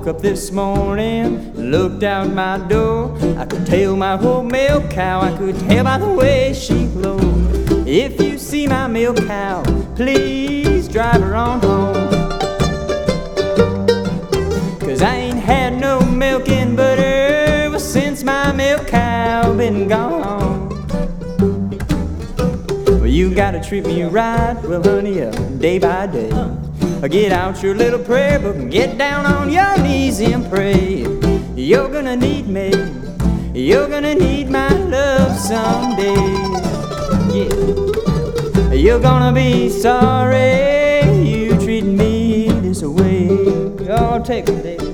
woke up this morning, looked out my door. I could tell my whole milk cow, I could tell by the way she flowed. If you see my milk cow, please drive her on home. 'Cause I ain't had no milk and butter since my milk cow been gone. Well, you gotta treat me right, well honey, day by day. Get out your little prayer book and get down on your knees and pray. You're gonna need me, you're gonna need my love someday. Yeah, you're gonna be sorry you treated me this way. Oh, take it, Dave.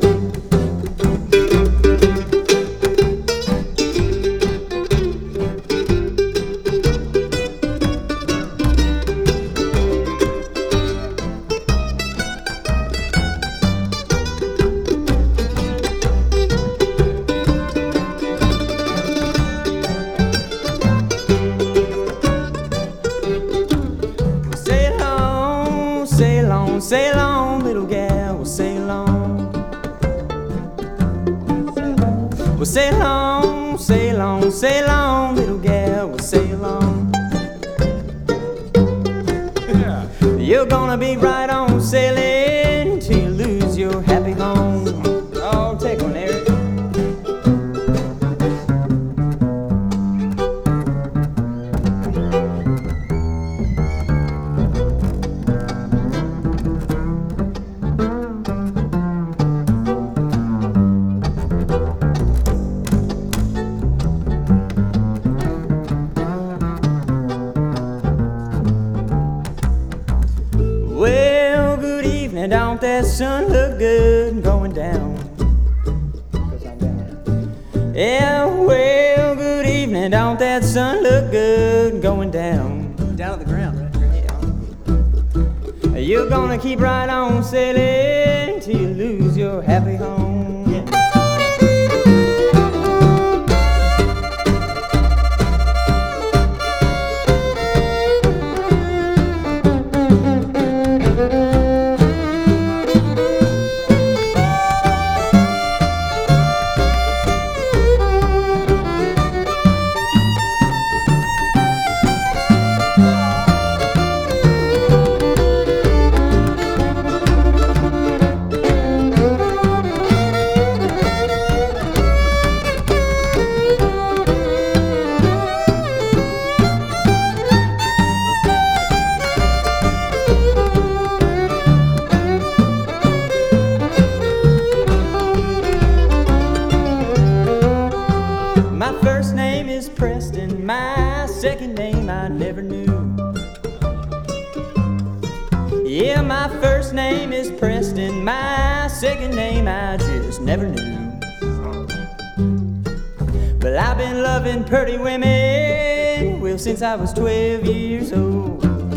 Sail on, little gal, we'll sail on. We'll sail on, sail on, sail on, little gal, we'll sail on. You're gonna be right on sailing till you lose your happy home. Oh, take one, Eric. Don't that sun look good going down? Yeah, well, good evening. Don't that sun look good going down? Down to the ground, right? Yeah. You're gonna keep right on sailing till you lose your happy home. Yeah. My first name is Preston, my second name I never knew. Yeah, my first name is Preston, my second name I just never knew. But I've been loving pretty women, well, since I was 12 years old.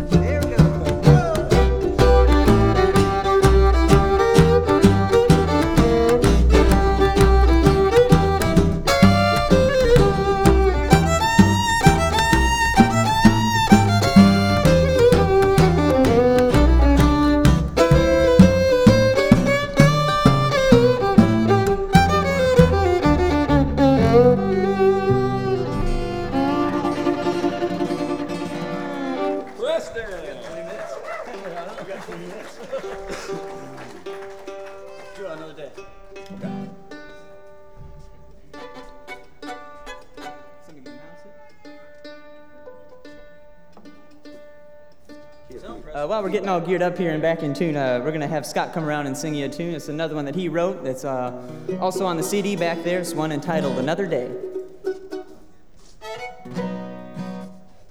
Do another day. Okay. While we're getting all geared up here and back in tune, we're going to have Scott come around and sing you a tune. It's another one that he wrote that's also on the CD back there. It's one entitled Another Day.